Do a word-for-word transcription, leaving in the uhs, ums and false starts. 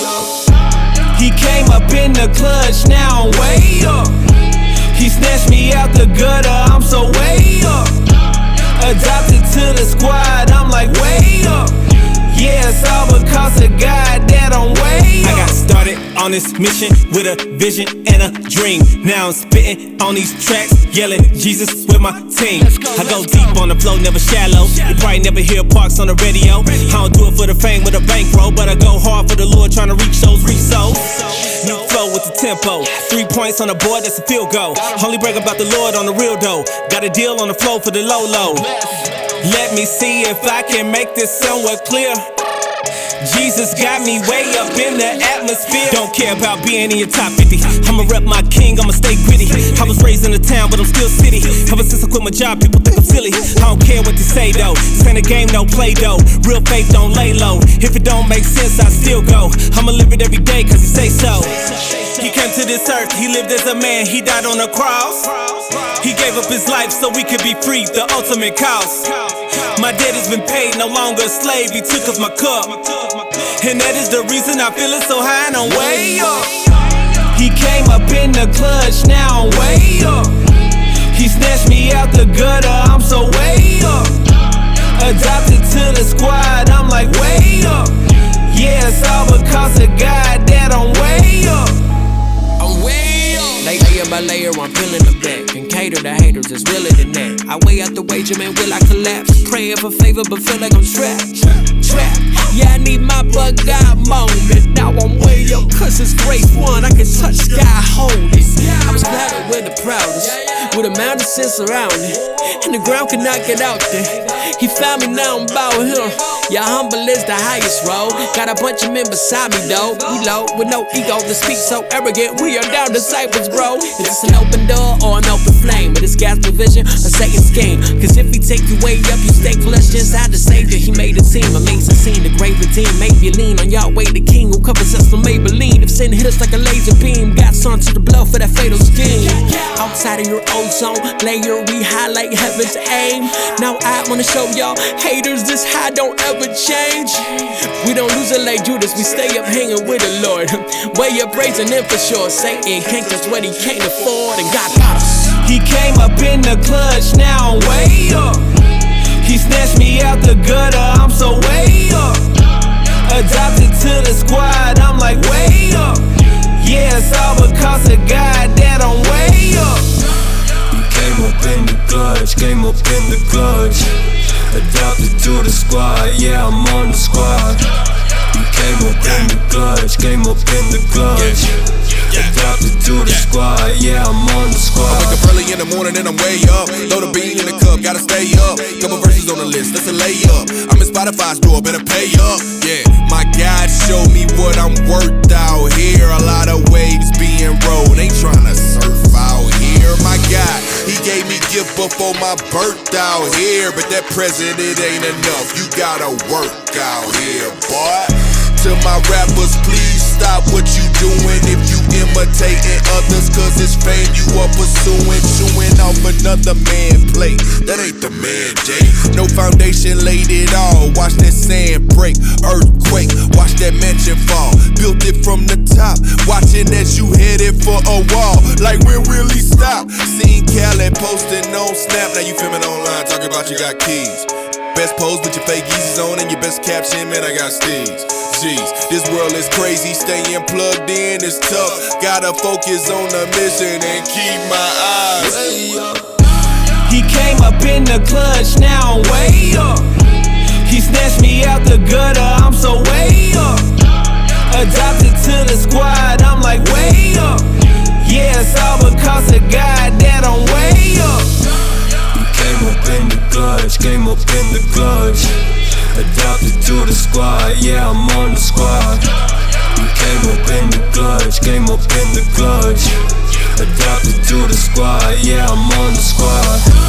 He came up in the clutch, now I'm way up. He snatched me out the gutter, I'm so way up. Adopted to the squad, I'm like way up. Yeah, it's all because of God that I'm way up. I got started on this mission with a vision and a dream. Now I'm spitting on these tracks, yelling Jesus with my team. I go deep on the flow, never shallow. You probably never hear Parks on the radio. I don't do it for the fame with a bankroll, but I go hard for the Lord, trying to reach souls, reach souls. New flow with the tempo, three points on the board, that's a field goal. Only brag about the Lord on the real though. Got a deal on the flow for the low low. Let me see if I can make this somewhat clear. Jesus got me way up in the atmosphere. Don't care about being in your top fifty. I'ma rep my king, I'ma stay gritty. I was raised in the town, but I'm still city. Ever since I quit my job, people think I'm silly. I don't care what they say though. This ain't a game, no play though. Real faith don't lay low. If it don't make sense, I still go. I'ma live it every day, cause he say so. He came to this earth, he lived as a man, he died on a cross. He gave up his life so we could be free, the ultimate cost. My debt has been paid, no longer a slave, he took off my cup. And that is the reason I feelin' so high and I'm way up. He came up in the clutch, now I'm way up. He snatched me out the gutter, I'm so way up. Adopted to the squad, I'm like way up. Yeah, it's all because of God that I'm way up. I'm way up. Layer by layer, I'm peeling the back. And cater to haters, it's realer than that. I weigh out the wager, man, will I collapse? Praying for favor, but feel like I'm trapped. Trapped. Yeah, I need my bug God moment. Now I'm way up, cause it's grace one. I can touch sky, hold it. I was glad I wear the proudest, with a mountain sense around it, and the ground could not get out there. He found me, now I'm about him. Yeah, humble is the highest road. Got a bunch of men beside me though. We low, with no ego to speak so arrogant. We are down disciples, bro. Is this an open door or an open flame? But it's God's provision, a Satan's scheme. Cause if he take you way up, you stay clutched inside the Savior. He made a team, amazing scene, the great redeem. Make you lean on Yahweh, the King who covers us from Maybelline. If sin hit us like a laser beam, got sun to the blow for that fatal scheme. Outside of your ozone layer, we highlight heaven's aim. Now I wanna show y'all haters this high don't ever change. We don't lose it like Judas, we stay up hanging with the Lord. Way up praising him for sure. Satan can't catch what he can't afford, and God got us. He came up in the clutch, now I'm way up. He snatched me out the gutter, I'm so way up. Adopted to the squad, I'm like way up. Yeah, it's all because of God that I'm way up. He came up in the clutch, came up in the clutch. Adopted to the squad, yeah, I'm on the squad. He came up in the clutch, came up in the clutch. Adopted to the squad, yeah, I'm on the squad. I wake up early in the morning and I'm way up. Throw the bean in the cup, gotta stay up. Couple verses on the list, that's a layup. I'm in Spotify's door, better pay up. Yeah, my God showed me what I'm worth out here. A lot of waves being rolled, ain't tryna surf out here. My God, he gave me gift before my birth out here. But that present, it ain't enough, you gotta work out here, boy. To my rappers, please stop what you doing if you imitating others, cause it's fame you are pursuing. Chewing off another man plate, that ain't the man, Jay. No foundation laid it all, watch that sand break. Earthquake, watch that mansion fall. Built it from the top, watching as you headed for a wall. Like when really stop. Seen Khaled posting on Snap, now you filming online, talking about you got keys. Best pose with your fake Yeezys on and your best caption, man, I got steeds. Jeez, this world is crazy, staying plugged in is tough. Gotta focus on the mission and keep my eyes way up. He came up in the clutch, now I'm way up. He snatched me out the gutter, I'm so way up. Adopted to the squad, I'm like way up. Yeah, it's all because of God that I'm way up. He came up in the clutch, came up in the clutch. Adopted to the squad, yeah, I'm on the squad. He came up in the clutch, came up in the clutch. Adopted to the squad, yeah, I'm on the squad.